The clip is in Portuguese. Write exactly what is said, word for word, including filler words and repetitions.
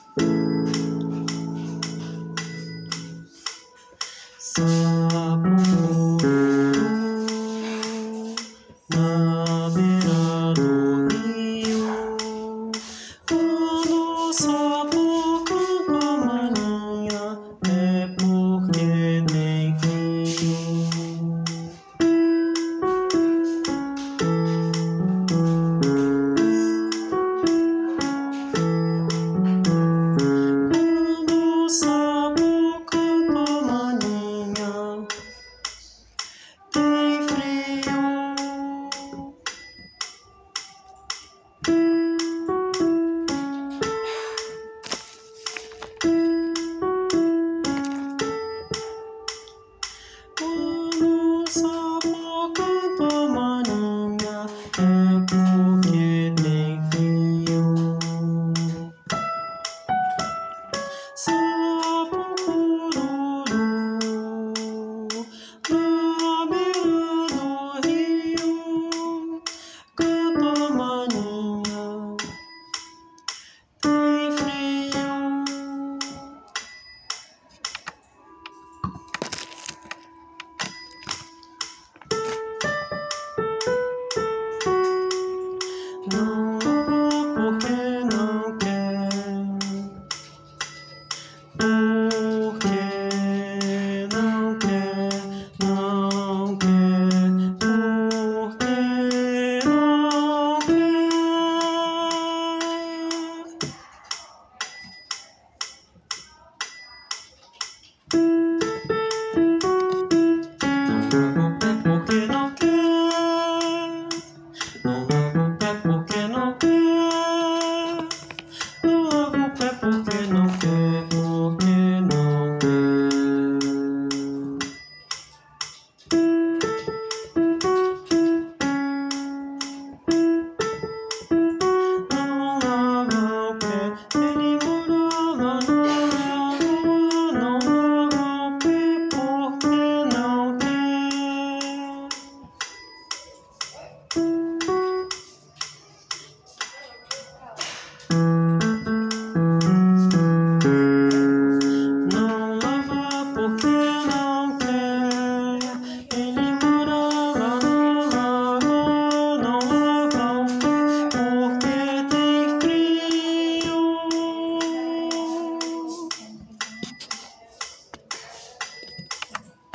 Na beira do rio, quando o sapo canta a maninha, é porque tem frio. Quando o sapo canta a maninha, tem frio. Quando o sapo canta a maninha, é porque tem frio. Sapo cururu, na beira do rio, canta a maninha, tem frio. Não vou porque não quer, porque não quer, não quer, porque não quer. Não vou porque não quer, não lavo o pé porque não quer, não lavo o pé porque não quer, porque não quer. Não lava o pé, ele mora lá na rua, não lava o pé porque não quer.